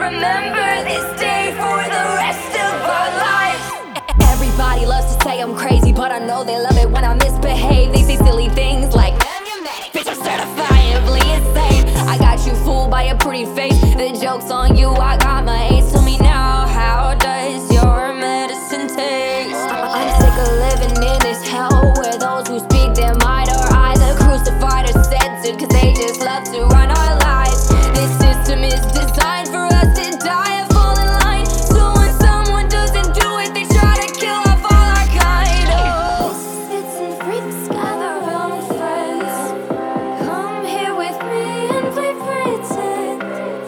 remember this day for the rest of our lives. Everybody loves to say I'm crazy, but I know they love it when I misbehave. They say silly things like, bitch, I'm certifiably insane. I got you fooled by a pretty face. The joke's on you, I got my ace. Tell me now, how does your medicine taste? I'm sick of living in this hell where those who speak their mind are either crucified or censored, cause they just love to run our lives. This system is designed for us to die and fall in line. So when someone doesn't do it, they try to kill off all our kind. Oh, misfits and freaks gather round friends. Come here with me and play pretend.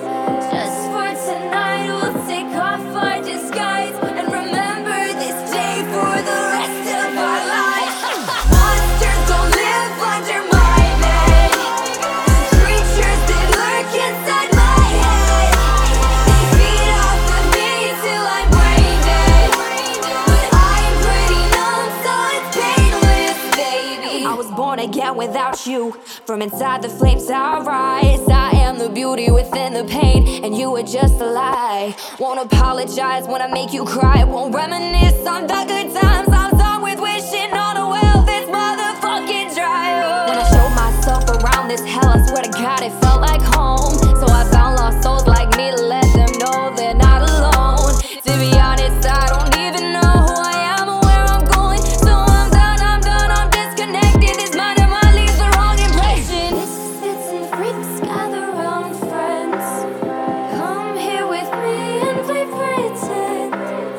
Just for tonight, we'll take off our disguise and remember this day for the rest of our lives. Monsters don't live under my bed. Creatures that lurk inside my head. They feed off of me till I'm brain dead. But I'm pretty numb, so it's painless, baby. I was born again without you. From inside the flames I rise. I am the beauty within the pain, and you were just a lie. Won't apologize when I make you cry. Won't reminisce on the good times. I'm done with wishing all the well this motherfucking dry. When I showed myself around this hell, I swear to God it felt like home. So I found lost souls like me to let them know they're not alone. To be honest, I don't even know who I am or where I'm going. So I'm done, I'm disconnected. This mind of mine leaves the wrong impression. Misfits and freaks gather round friends. Come here with me and play pretend.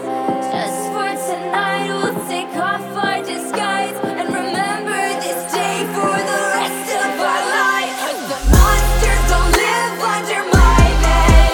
Just for tonight, we'll take off our disguise and remember this day for the rest of our lives. The monsters don't live under my bed.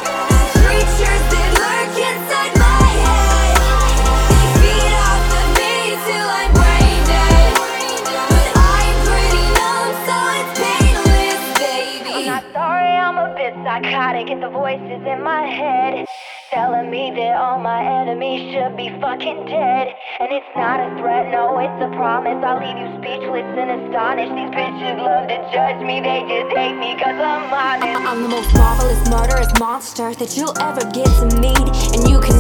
Creatures that lurk inside my head. They feed off of me till I'm brain dead. But I'm pretty numb, so it's painless, baby. I'm not sorry, I'm a bit psychotic. It's the voices in my head telling me that all my enemies should be fucking dead. And it's not a threat, no, it's a promise. I'll leave you speechless and astonished. These bitches love to judge me, they just hate me cause I'm honest. I'm the most marvelous, murderous monster that you'll ever get to meet. And you can